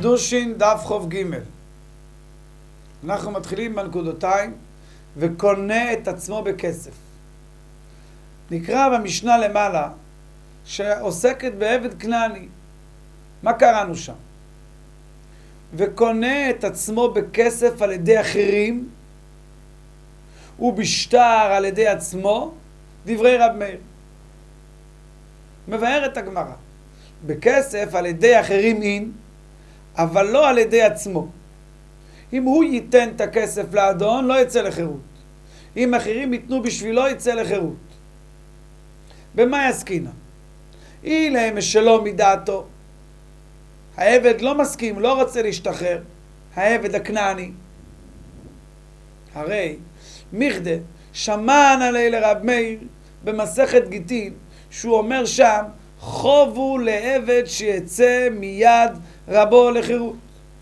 קידושין דף חוב ג'. אנחנו מתחילים בנקודותיים, וקונה את עצמו בכסף. נקרא במשנה למעלה שעוסקת בעבד כנעני. מה קראנו שם? וקונה את עצמו בכסף על ידי אחרים ובשטר על ידי עצמו, דברי רב מאיר. מבארת הגמרא, בכסף על ידי אחרים אין, אבל לא על ידי עצמו. אם הוא ייתן את הכסף לאדון, לא יצא לחירות. אם אחרים ייתנו בשבילו, יצא לחירות. במה יסקינה? אילא משלו מדעתו. העבד לא מסכים, לא רוצה להשתחרר. העבד הכנעני. הרי מכדה שמען עלי לרב מאיר במסכת גיטין, שהוא אומר שם, חובו לעבד שיצא מיד רבו לחירות.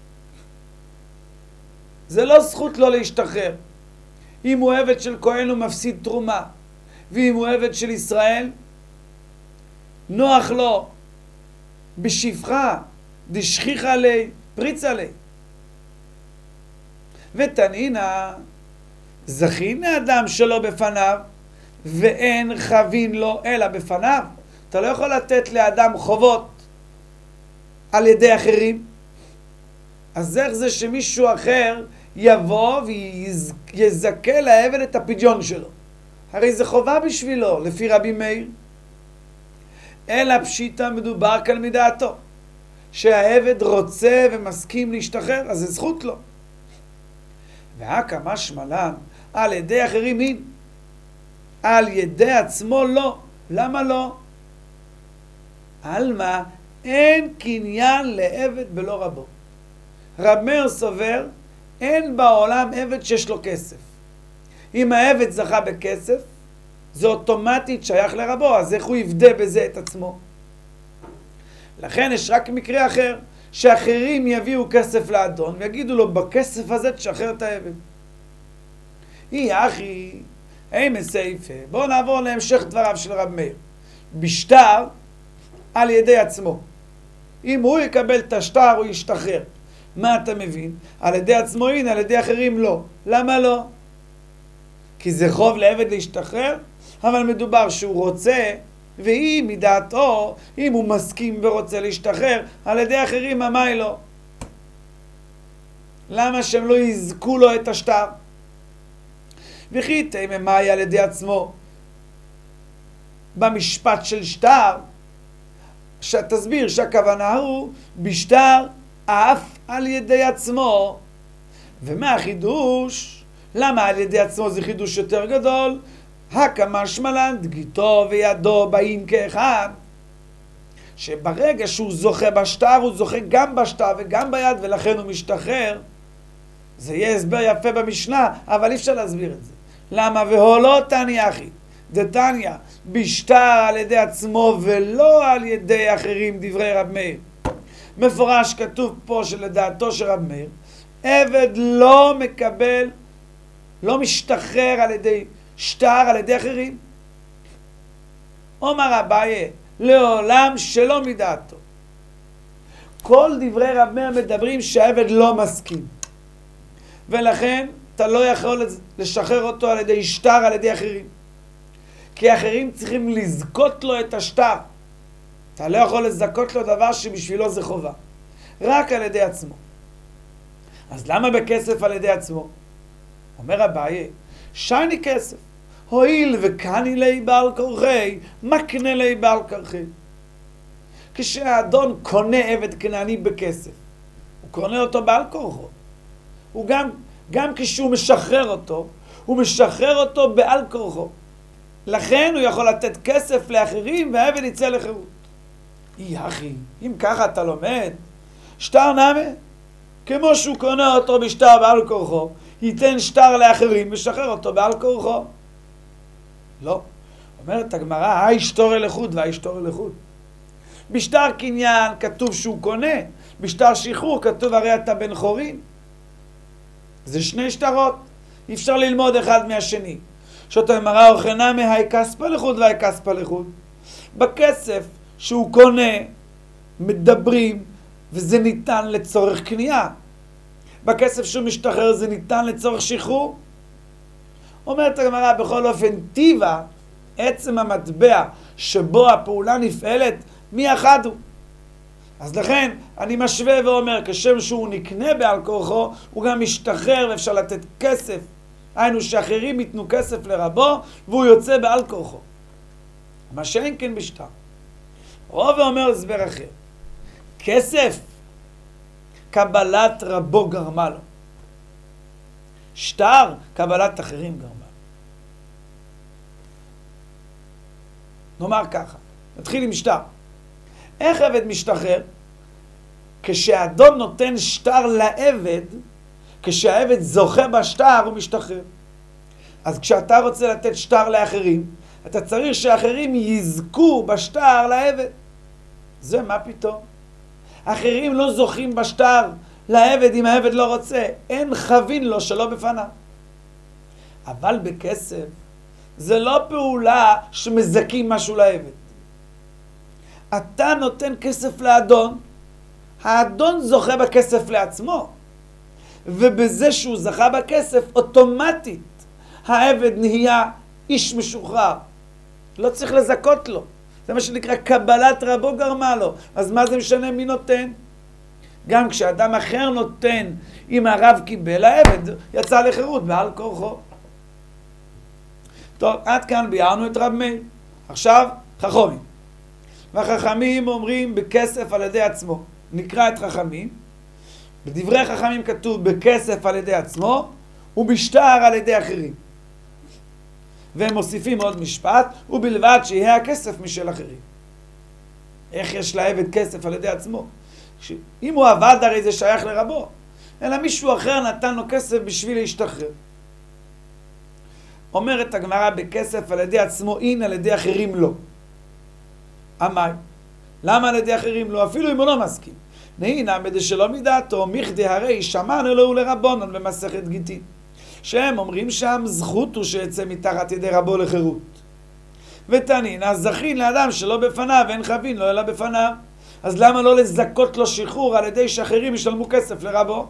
זה לא זכות לא להשתחרר. אם הוא עבד של כהן הוא מפסיד תרומה, ואם הוא עבד של ישראל נוח לו בשפחה דשכיחה לי פריצה לי. ותנינה זכין אדם שלא בפניו ואין חבין לו אלא בפניו. אתה לא יכול לתת לאדם חובות על ידי אחרים. אז איך זה שמישהו אחר יבוא ויזכה לעבד את הפדיון שלו? הרי זה חובה בשבילו, לפי רבי מאיר. אלא פשיטה מדובר כאן מדעתו. שהעבד רוצה ומסכים להשתחרר, אז זה זכות לו. והקא משמע לן, על ידי אחרים אין. על ידי עצמו לא. למה לא? אלמה אין קניין לעבד בלא רבו. רב מאיר סובר, אין בעולם עבד שיש לו כסף. אם העבד זכה בכסף, זה אוטומטית שייך לרבו, אז איך הוא יבדה בזה את עצמו? לכן יש רק מקרה אחר, שאחרים יביאו כסף לאדון, ויגידו לו, בכסף הזה תשחרר את העבד. אחי, מסייפה. בואו נעבור להמשך דבריו של רב מאיר. בשטר על ידי עצמו. אם הוא יקבל את השטר, הוא ישתחרר. מה אתה מבין? על ידי עצמו אין, על ידי אחרים לא. למה לא? כי זה חוב לעבד להשתחרר, אבל מדובר שהוא רוצה, ואם מדעתו, אם הוא מסכים ורוצה להשתחרר, על ידי אחרים מה לא? למה שהם לא יזכו לו את השטר? וכי תיממאי על ידי עצמו במשפט של שטר, שתסביר שהכוונה הוא בשטר אף על ידי עצמו. ומה החידוש? למה על ידי עצמו זה חידוש יותר גדול? הקמה שמלן דגיתו וידו באים כאחד, שברגע שהוא זוכה בשטר הוא זוכה גם בשטר וגם ביד, ולכן הוא משתחרר. זה יהיה הסבר יפה במשנה, אבל אי אפשר להסביר את זה. למה? והולו תניא אחי דתניא בשטר על ידי עצמו ולא על ידי אחרים, דברי רב מאיר. מפורש כתוב פה שלדעתו של רב מאיר, עבד לא מקבל, לא משתחרר על ידי שטר על ידי אחרים. אומר אביי, לעולם שלא מדעתו. כל דברי רב מאיר מדברים שהעבד לא מסכים, ולכן אתה לא יכול לשחרר אותו על ידי שטר על ידי אחרים, כי אחרים צריכים לזכות לו את השטר. אתה לא יכול לזכות לו דבר שבשבילו זה חובה, רק על ידי עצמו. אז למה בכסף על ידי עצמו? אומר אביי, שני כסף, הואיל וקני לי בעל כורחי, מקנה לי בעל כורחי. כשהאדון קונה עבד כנעני בכסף, הוא קונה אותו בעל כורחו. הוא גם כשהוא משחרר אותו, הוא משחרר אותו בעל כורחו. לכן הוא יכול לתת כסף לאחרים והעבד יצא לחירות. אחי, אם ככה אתה לומד, שטר נמה, כמו שהוא קונה אותו בשטר בעל כורחו, ייתן שטר לאחרים ושחרר אותו בעל כורחו. לא. אומרת הגמרא, הישתור לחוד והישתור לחוד. בשטר קניין כתוב שהוא קונה, בשטר שחרור כתוב הרי אתה בן חורין. זה שני שטרות, אי אפשר ללמוד אחד מהשני. שאתה אמרה אוכנה מהי כספה לחוד והי כספה לחוד. בכסף שהוא קונה מדברים וזה ניתן לצורך קנייה. בכסף שהוא משתחרר זה ניתן לצורך שחרור. אומרת הגמרא, בכל אופן טיבה, עצם המטבע שבו הפעולה נפעלת, מי אחד הוא. אז לכן אני משווה ואומר, כשם שהוא נקנה בעל כורחו, הוא גם משתחרר ואפשר לתת כסף. היינו שאחרים ייתנו כסף לרבו, והוא יוצא בעל כורחו. מה שאין כן בשטר. רוב ואומר הסבר אחר. כסף, קבלת רבו גרמה לו. שטר, קבלת אחרים גרמה. נאמר ככה, נתחיל עם שטר. איך עבד משתחרר? כשהאדון נותן שטר לעבד, כשהעבד זוכה בשטר הוא משתחרר. אז כשאתה רוצה לתת שטר לאחרים, אתה צריך שאחרים יזכו בשטר לעבד. זה מה פתאום? אחרים לא זוכים בשטר לעבד אם העבד לא רוצה. אין חבין לו שלא בפניו. אבל בכסף זה לא פעולה שמזכים משהו לעבד. אתה נותן כסף לאדון, האדון זוכה בכסף לעצמו. ובזה שהוא זכה בכסף, אוטומטית העבד נהיה איש משוחרר. לא צריך לזכות לו. זה מה שנקרא קבלת רבו גרמה לו. אז מה זה משנה מי נותן? גם כשאדם אחר נותן, אם הרב קיבל, העבד יצא לחירות בעל כורחו. טוב, עד כאן ביארנו את רב מאיר. עכשיו, חכמים. והחכמים אומרים בכסף על ידי עצמו. נקרא את חכמים. בדברי חכמים כתוב בכסף על ידי עצמו, ובשטר על ידי אחרים. והם מוסיפים עוד משפט, ובלבד שיהיה הכסף משל אחרים. איך יש לעבד כסף על ידי עצמו? אם הוא עבד הרי זה שייך לרבו, אלא מישהו אחר נתן לו כסף בשביל להשתחרר. אומרת הגמרא בכסף על ידי עצמו אין, על ידי אחרים לא. אמי, למה על ידי אחרים לא? אפילו אם הוא לא מסכים. נהינה מדי שלא מדעתו, מכדי הרי שמענו לו לרבונון במסכת גיטין. שהם אומרים שם זכות הוא שיצא מתחת ידי רבו לחירות. ותנין, זכין לאדם שלא בפניו, אין חבין לו אלא בפניו. אז למה לא לזכות לו שחרור על ידי שאחרים ישלמו כסף לרבו?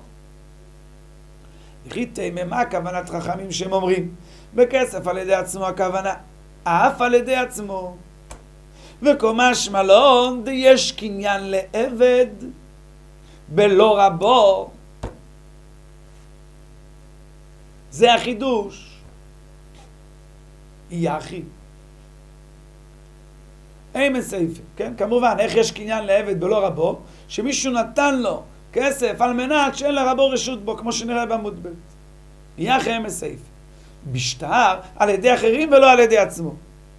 יחיתי ממה כוונת חכמים שהם אומרים בכסף על ידי עצמו הכוונה, אף על ידי עצמו. וקומה שמלון יש קניין לעבד בלא רבו. זה החידוש. יהיה אחי. אין מסייפה, כן? כמובן, איך יש קניין לעבד בלא רבו? שמישהו נתן לו כסף על מנת שאין לרבו רשות בו, כמו שנראה בעמוד ב'. יהיה אחי מסייפה. בשטר על ידי אחרים ולא על ידי עצמו.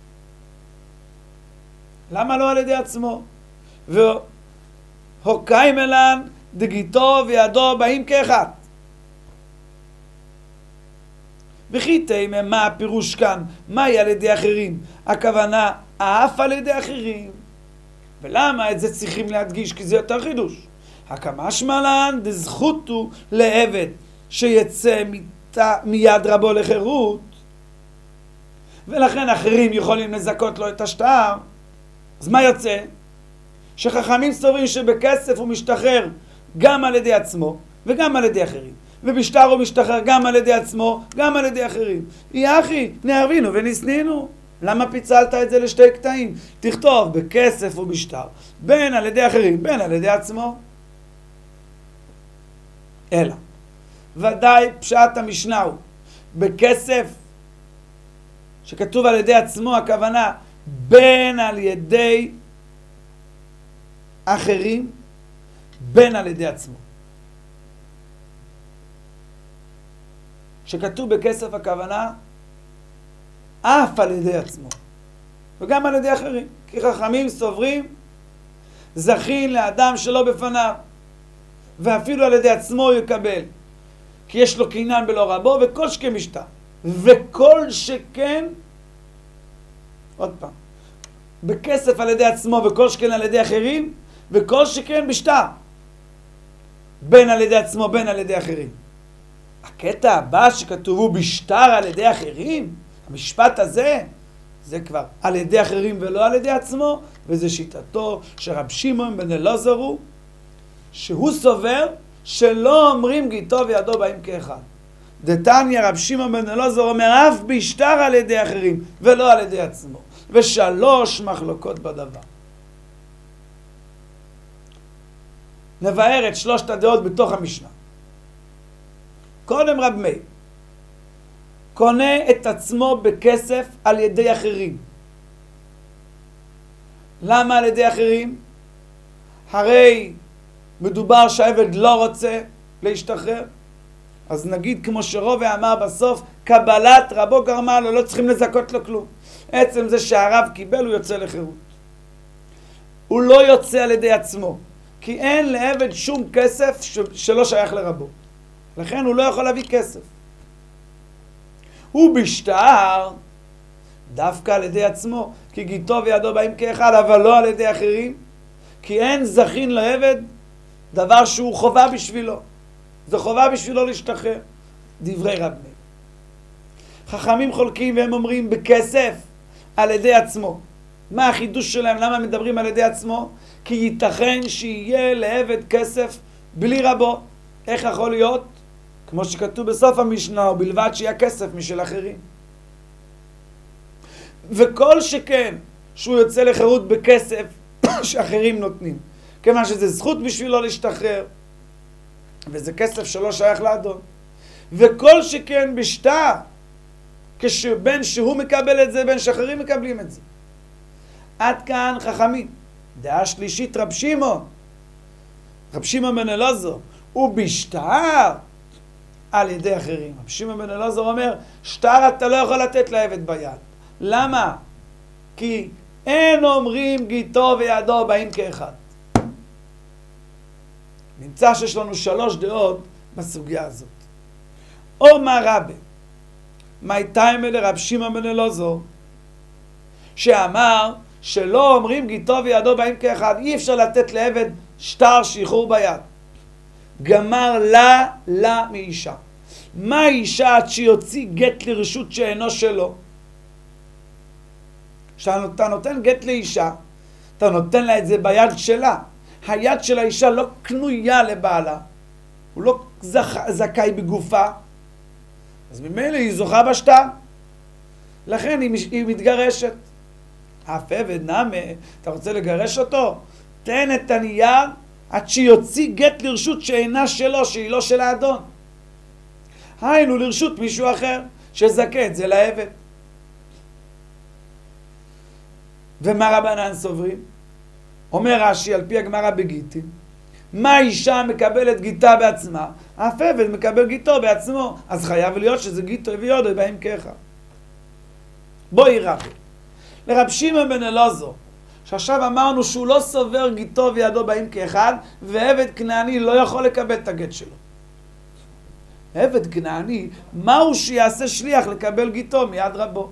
למה לא על ידי עצמו? והוקאי מלן דגיתו וידו באים כאחד. וחיתי מה הפירוש כאן? מהי על ידי אחרים? הכוונה אף על ידי אחרים. ולמה את זה צריכים להדגיש? כי זה יותר חידוש. הקמשמע לן דזכותו לעבד שיצא מיד רבו לחירות, ולכן אחרים יכולים לזכות לו את השטר. אז מה יוצא? שחכמים סוברים שבכסף הוא משתחרר גם על ידי עצמו וגם על ידי אחרים, ובשטר הוא משתחרר גם על ידי עצמו גם על ידי אחרים. יא אחי, נערבינו ונסנינו. למה פיצלת את זה לשתי קטעים? תכתוב בכסף ובשטר, בין על ידי אחרים בין על ידי עצמו. אלא ודאי פשט המשנה הוא בכסף שכתוב על ידי עצמו, הכוונה בין על ידי אחרים בין על ידי עצמו. שכתוב בכסף הכוונה אף על ידי עצמו וגם על ידי אחרים, כי חכמים סוברים זכין לאדם שלא בפניו, ואפילו על ידי עצמו הוא יקבל, כי יש לו קניין בלא רבו, וכל שכן משטר, וכל שכן, עוד פעם, בכסף על ידי עצמו וכל שכן על ידי אחרים, וכל שכן בשטר, בין על ידי עצמו בין על ידי אחרים. הקטע הבא שכתוב הוא בשטר על ידי אחרים, המשפט הזה, זה כבר על ידי אחרים ולא על ידי עצמו, וזה שיטתו שרב שמעון בן אלעזר הוא, שהוא סובר שלא אומרים גיטו וידו באים כאחד. דתניא רב שמעון בן אלעזר אומר אף בשטר על ידי אחרים ולא על ידי עצמו. ושלוש מחלוקות בדבר. נבהר את שלושת הדעות בתוך המשנה. קודם רב מאיר קונה את עצמו בכסף על ידי אחרים. למה על ידי אחרים? הרי מדובר שהעבד לא רוצה להשתחרר. אז נגיד כמו שרובה אמר בסוף, קבלת רבו גרמה לו, לא צריכים לזכות לו כלום. עצם זה שהרב קיבל הוא יוצא לחירות. הוא לא יוצא על ידי עצמו, כי אין לעבד שום כסף שלא שייך לרבו. לכן הוא לא יכול להביא כסף. הוא בשטר דווקא על ידי עצמו, כי גיטו וידו באים כאחד, אבל לא על ידי אחרים, כי אין זכין לעבד דבר שהוא חובה בשבילו. זה חובה בשבילו להשתחרר. דברי רב מאיר. חכמים חולקים והם אומרים בכסף על ידי עצמו. מה החידוש שלהם? למה מדברים על ידי עצמו? כי ייתכן שיהיה לעבד כסף בלי רבו. איך יכול להיות? כמו שכתוב בסוף המשנה, ובלבד שיהיה כסף משל אחרים. וכל שכן שהוא יוצא לחירות בכסף שאחרים נותנים. כיוון שזה זכות בשבילו להשתחרר. וזה כסף שלא שייך לאדון. וכל שכן בשטר, כשבין שהוא מקבל את זה, בין שאחרים מקבלים את זה. עד כאן חכמים. דעה שלישית רב שמעון בן אלעזר, הוא בשטר על ידי אחרים. רב שמעון בן אלעזר אומר, שטר אתה לא יכול לתת לעבד ביד. למה? כי אין אומרים גיטו וידו באים כאחד. נמצא שיש לנו שלוש דעות בסוגיה הזאת. אומר רבי, מייתיימא לרב שמעון בן אלעזר, שאמר שלא אומרים גיטו וידו באים כאחד, אי אפשר לתת לעבד שטר שחרור ביד. גמר לה מאישה. מה אישה עד שיוציא גט לרשות שאינו שלו? כשאתה נותן גט לאישה, אתה נותן לה את זה ביד שלה. היד של האישה לא קנויה לבעלה, הוא לא זכאי בגופה, אז ממילא היא זוכה בשטר, לכן היא מתגרשת. אף עבד נמה, אתה רוצה לגרש אותו? תן את הנייר עד שיוציא גט לרשות שאינה שלו, שהיא לא של האדון. היינו לרשות מישהו אחר שזכה את זה לעבד. ומה רבנן סוברים? אומר רש"י על פי הגמרא בגיטין, מה אישה מקבלת גיטה בעצמה? אף עבד מקבל גיטו בעצמו, אז חייב להיות שזה גיטו וידו באים כאחד. בואי רבי, לרב שמעון בן אלעזר, שעכשיו אמרנו שהוא לא סובר גיטו וידו באים כאחד, ועבד כנעני לא יכול לקבל את הגט שלו. עבד כנעני, מהו שיעשה שליח לקבל גיטו מיד רבו?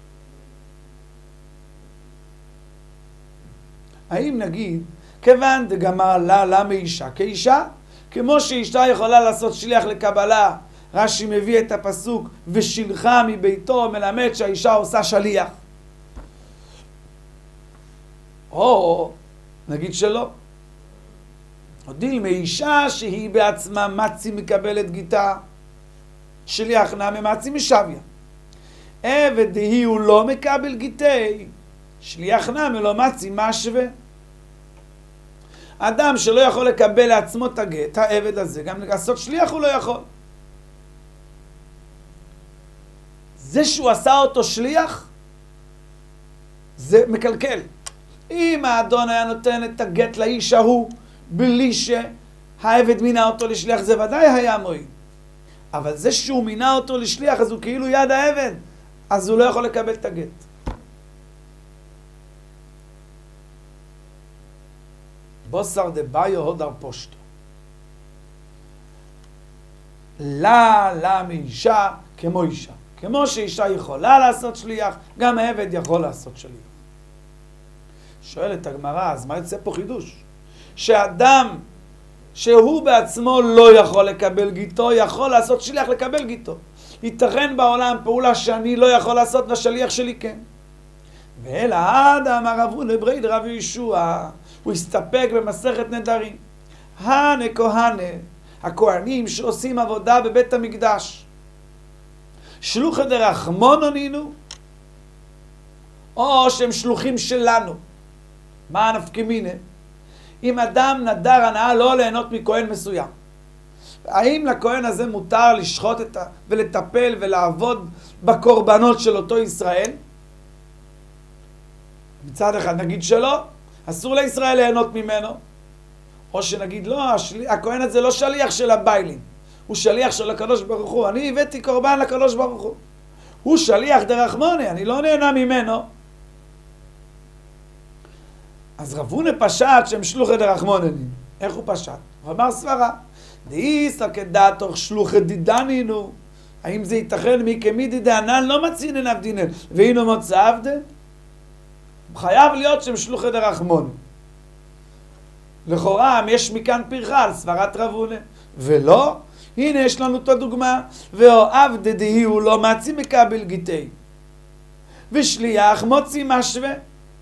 האם נגיד, כיוון דגמר לה מאישה כאישה, כמו שאישה יכולה לעשות שליח לקבלה, רש"י מביא את הפסוק, ושילחה מביתו, מלמד שהאישה עושה שליח. או נגיד שלא. הודיל מאישה שהיא בעצמה מצי מקבלת גיטה, שליח נעמה מצי משוויה. עבד היא הוא לא מקבל גיטי, שליח נעמה לא מצי משווה. אדם שלא יכול לקבל לעצמו את הגט, העבד הזה, גם לעשות שליח הוא לא יכול. זה שהוא עשה אותו שליח, זה מקלקל. אם האדון היה נותן את הגט לאיש ההוא, בלי שהעבד מינה אותו לשליח, זה ודאי היה מועיל. אבל זה שהוא מינה אותו לשליח, אז הוא כאילו יד העבד, אז הוא לא יכול לקבל את הגט. בוסר דביו הודר פושטו. לה מאישה כמו אישה. כמו שאישה יכולה לעשות שליח, גם העבד יכול לעשות שליח. שואלת הגמרא, אז מה יוצא פה חידוש? שאדם שהוא בעצמו לא יכול לקבל גיטו, יכול לעשות שליח לקבל גיטו. ייתכן בעולם פעולה שאני לא יכול לעשות והשליח שלי כן. ואלא אדם הרב לברי דרב ישוע, הוא הסתפק במסכת נדרים. כהנה, הכהנים שעושים עבודה בבית המקדש, שלוחי דרחמון ענינו, או שהם שלוחים שלנו. מה הנפקא מינה? אם אדם נדר הנאה לא ליהנות מכהן מסוים, האם לכהן הזה מותר לשחוט ולטפל ולעבוד בקורבנות של אותו ישראל? מצד אחד נגיד שלא, אסור לישראל ליהנות ממנו, או שנגיד לא, הכהן הזה לא שליח של הביילים, הוא שליח של הקדוש ברוך הוא, אני הבאתי קורבן לקדוש ברוך הוא, הוא שליח דרחמוני, אני לא נהנה ממנו. אז רב הונא פשט שהם שלוחי דרחמוני. איך הוא פשט? הוא אמר סברה, דאיסא כדעתוך שלוחי דידנינו, האם זה ייתכן מי כמידי דענן לא מצינן עבדינן והינו מוצא עבדן? חייב להיות שהם שלוחי דרחמוני. לכאורה יש מכאן פרחה על סברת רב הונא, ולא, הנה יש לנו את הדוגמה, ואוהב דדהי הוא לא מצי מקבל גיטי, ושליח מוציא משווה.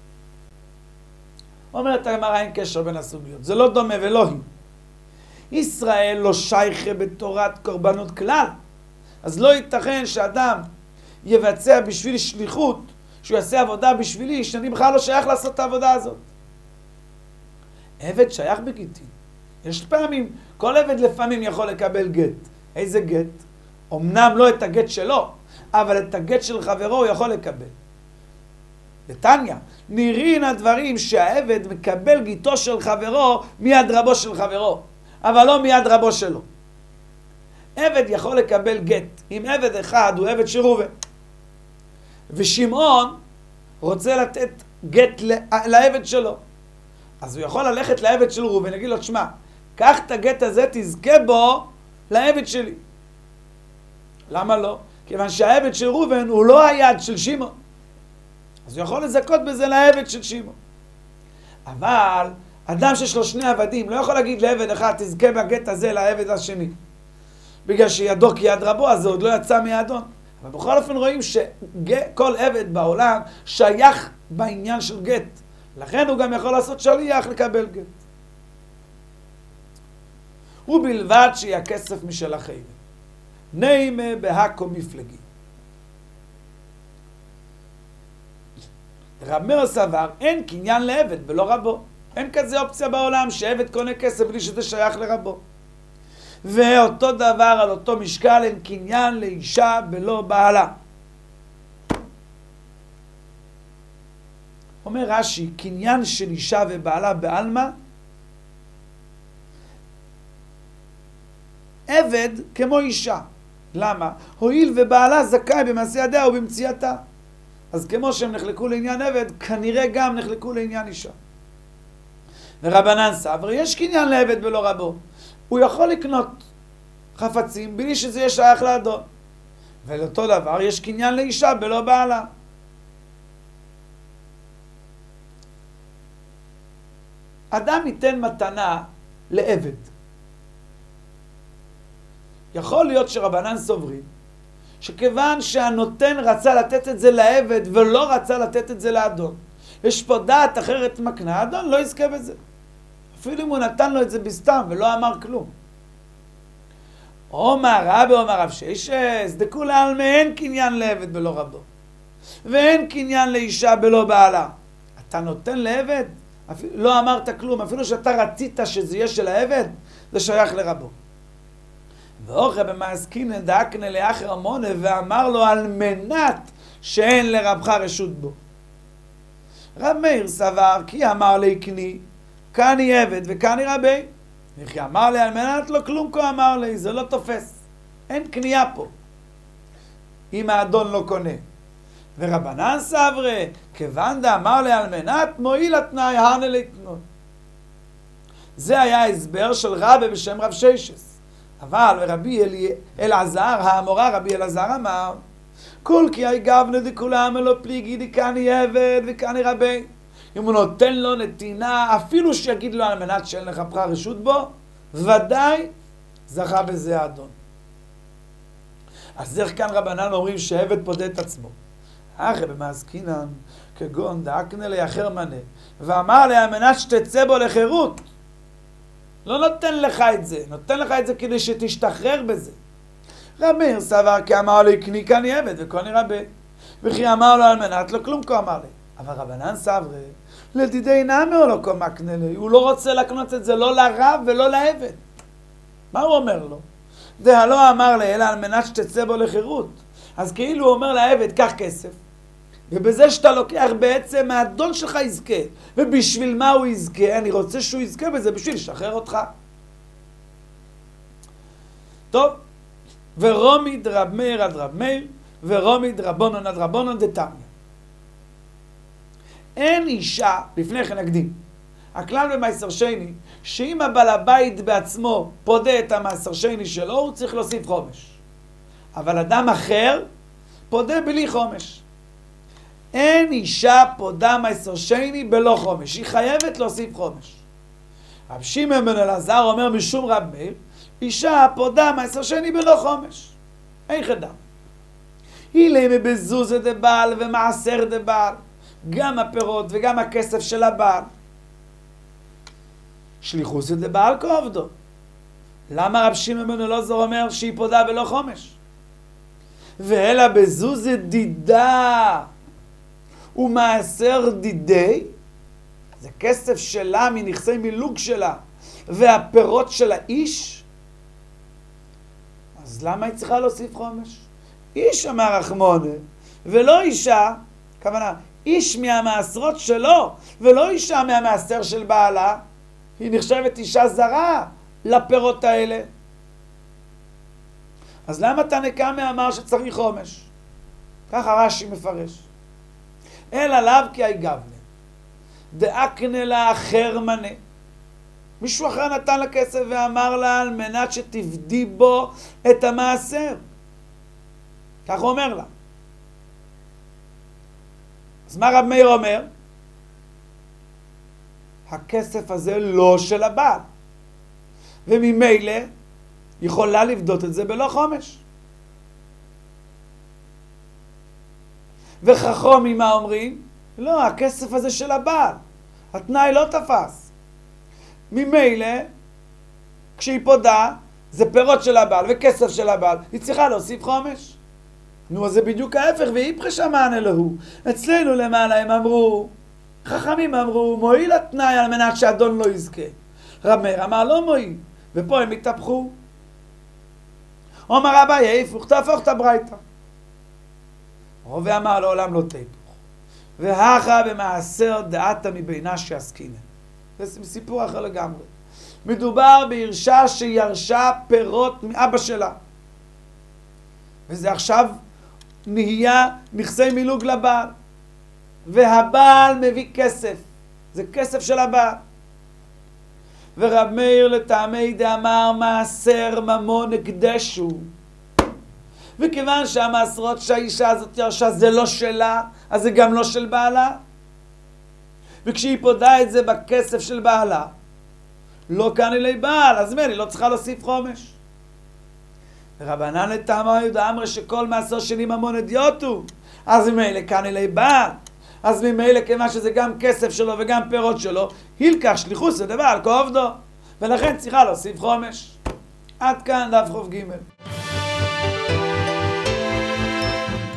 אומרת הגמרא, אין קשר בין הסוגיות, זה לא דומה ולא היא. ישראל לא שייכה בתורת קורבנות כלל, אז לא ייתכן שאדם יבצע בשביל שליחות, שהוא יעשה עבודה בשבילי, שאני בכלל לא שייך לעשות את העבודה הזאת. עבד שייך בגיטין. יש פעמים, כל עבד לפעמים יכול לקבל גט. איזה גט? אמנם לא את הגט שלו, אבל את הגט של חברו הוא יכול לקבל. בתניה, נראים הדברים שהעבד מקבל גיטו של חברו מיד רבו של חברו, אבל לא מיד רבו שלו. עבד יכול לקבל גט. אם עבד אחד הוא עבד של ראובן, ושמעון רוצה לתת גט לעבד שלו, אז הוא יכול ללכת לעבד של ראובן ולהגיד לו, תשמע, קח את הגט הזה, תזכה בו לעבד שלי. למה לא? כיוון שהעבד של ראובן הוא לא היד של שמעון, אז הוא יכול לזכות בזה לעבד של שמעון. אבל אדם שיש לו שני עבדים לא יכול להגיד לעבד אחד, תזכה בגט הזה לעבד השני, בגלל שידו כיד רבו, אז זה עוד לא יצא מידון. אבל בכל אופן רואים שכל עבד בעולם שייך בעניין של גט, לכן הוא גם יכול לעשות שליח לקבל גט. ובלבד שיהיה כסף משל החיים. נימה בהקו מפלגי. רב מאיר סבר, אין קניין לעבד ולא רבו. אין כזה אופציה בעולם שעבד קונה כסף בלי שזה שייך לרבו. ואותו דבר על אותו משקל, אין קניין לאישה ולא בעלה. אומר רש"י, קניין של אישה ובעלה בעלמא, עבד כמו אישה. למה? הואיל ובעלה זכאי במעשה ידיה ובמציאתה. אז כמו שהם נחלקו לעניין עבד, כנראה גם נחלקו לעניין אישה. ורבנן סבר, יש קניין לעבד ולא רבו. הוא יכול לקנות חפצים בלי שזה יהיה שייך לאדון. ולאותו דבר יש קניין לאישה ולא בעלה. אדם ייתן מתנה לעבד. יכול להיות שרבנן סוברים שכיוון שהנותן רצה לתת את זה לעבד ולא רצה לתת את זה לאדון, יש פה דעת אחרת מקנה, האדון לא יזכה בזה. אפילו אם הוא נתן לו את זה בסתם ולא אמר כלום. אומר רבי אומר רב ששת, דכולי עלמא אין קניין לעבד ולא רבו, ואין קניין לאישה ולא בעלה. אתה נותן לעבד, לא אמרת כלום, אפילו שאתה רצית שזה יהיה של העבד, זה שייך לרבו. ואוכל במעסקינן דאקנה לאחר מונה, ואמר לו על מנת שאין לרבך רשות בו. רב מאיר סבר, כי אמר לי קני, קני עבד וקני רבי. וכי אמר לי על מנת לא כלום כה אמר לי, זה לא תופס. אין קנייה פה. אם האדון לא קונה. ורבנן סברה, כיוון דאמר לי על מנת, מועיל התנאי הנה להתנות. זה היה הסבר של רבי בשם רב ששת. אבל רבי אלעזר, האמורה רבי אלעזר אמר, כל כי גבנה דכולם אלו פליגי דקני עבד וקני רבי. אם הוא נותן לו נתינה, אפילו שיגיד לו על מנת שאין לך בך רשות בו, ודאי זכה בזה האדון. אז איך כאן רבנן אומרים שעבד פודה את עצמו? אחרי במעסקינן, כגון דאקנה ליחר מנה, ואמר לי על מנת שתצא בו לחירות. לא נותן לך את זה, נותן לך את זה כדי שתשתחרר בזה. רב מאיר סבר כי אמר לי קני קני עבד וקוני רבה, וכי אמר לו על מנת לא כלום כה אמר לי. אבל רבנן סברי לדידי נמי או לא כה מקנה לי, הוא לא רוצה לקנות את זה לא לרב ולא לעבד. מה הוא אומר לו? זה הלא אמר לי אלא על מנת שתצא בו לחירות. אז כאילו הוא אומר לעבד קח כסף, ובזה שאתה לוקח בעצם האדון שלך יזכה. ובשביל מה הוא יזכה? אני רוצה שהוא יזכה בזה בשביל לשחרר אותך. טוב, ורומי דרב מאיר עד רב מאיר, ורומי דרבונון עד רבונון דתניא. אין אישה, לפני כן נקדים, הכלל במעשר שני, שאם הבעל הבית בעצמו פודה את המעשר שני שלו, הוא צריך להוסיף חומש. אבל אדם אחר פודה בלי חומש. אין אישה פודה מעשר שני בלא חומש, היא חייבת להוסיף חומש. רב שמעון בן אלעזר אומר משום רב מאיר, אישה פודה מעשר שני בלא חומש. איך אדם? היא למה בזוזה דבעל ומעשר דבעל, גם הפירות וגם הכסף של הבעל. שליחוס דבעל כעובדו. למה רב שמעון בן אלעזר אומר שהיא פודה בלא חומש? ואלא בזוזה דידה ומעשר דידי, זה כסף שלה מנכסי מילוג שלה והפירות של האיש, אז למה היא צריכה להוסיף חומש? איש אמר רחמונה ולא אישה, כוונה איש מהמעשרות שלו ולא אישה מהמעשר של בעלה, היא נחשבת אישה זרה לפירות האלה. אז למה תנא קמא אמר שצריך חומש? ככה רש"י מפרש. אלא לאו כי אי גבנה דאקנה לה אחר מנה, מישהו אחר נתן לה כסף ואמר לה על מנת שתבדי בו את המעשר, כך הוא אומר לה. אז מה רב מאיר אומר? הכסף הזה לא של הבעל, וממילא יכולה לבדות את זה בלא חומש. וחכמים מה אומרים? לא, הכסף הזה של הבעל, התנאי לא תפס. ממילא כשהיא פודה זה פירות של הבעל וכסף של הבעל, היא צריכה להוסיף חומש. נו, אז זה בדיוק ההפך, ואיפכא שמענא להו. אצלנו למעלה הם אמרו, חכמים אמרו, מועיל התנאי על מנת שאדון לא יזכה. רב מאיר אמר לא מועיל, ופה הם התהפכו. אומר אביי הפוך, תהפוך את הברייתא. רבי אמר לעולם לא תהפוך, והכה במעשר דעתה מבינה שעסקינן. זה סיפור אחר לגמרי. מדובר בירשה שירשה פירות מאבא שלה, וזה עכשיו נהיה נכסי מילוג לבעל, והבעל מביא כסף, זה כסף של הבעל. ורב מאיר לטעמי דאמר מעשר ממון הקדשו, וכיוון שהמעשרות שהאישה הזאת ירשה זה לא שלה, אז זה גם לא של בעלה, וכשהיא פודה את זה בכסף של בעלה לא כאן אלי בעל, אז מי, היא לא צריכה להוסיף חומש. ורבנן לטעמה יהודה אמרה שכל מעשר שני ממון אדיוטו, אז ממילא כאן אלי בעל, אז ממילא כיוון שזה גם כסף שלו וגם פירות שלו, הילקח שליחוס דבעל כעובדו, ולכן צריכה להוסיף חומש. עד כאן דף חוף ג'.